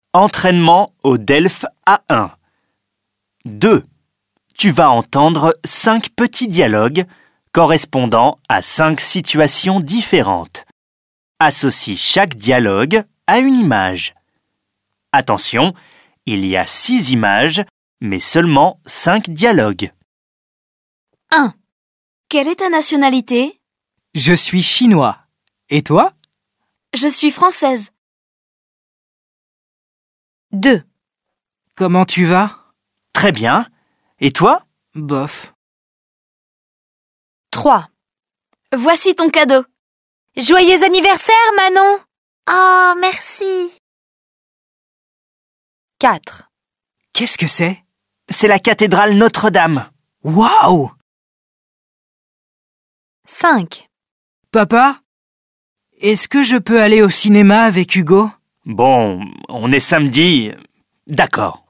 Entraînement au DELF A1. 2. Tu vas entendre 5 petits dialogues correspondant à 5 situations différentes. Associe chaque dialogue à une image. Attention, il y a 6 images, mais seulement 5 dialogues. 1. Quelle est ta nationalité? Je suis chinois. Et toi? Je suis française. 2. Comment tu vas? Très bien. Et toi? Bof. 3. Voici ton cadeau. Joyeux anniversaire, Manon! Oh, merci. 4. Qu'est-ce que c'est? C'est la cathédrale Notre-Dame. Waouh! 5. Papa? Est-ce que je peux aller au cinéma avec Hugo? Bon, on est samedi. D'accord.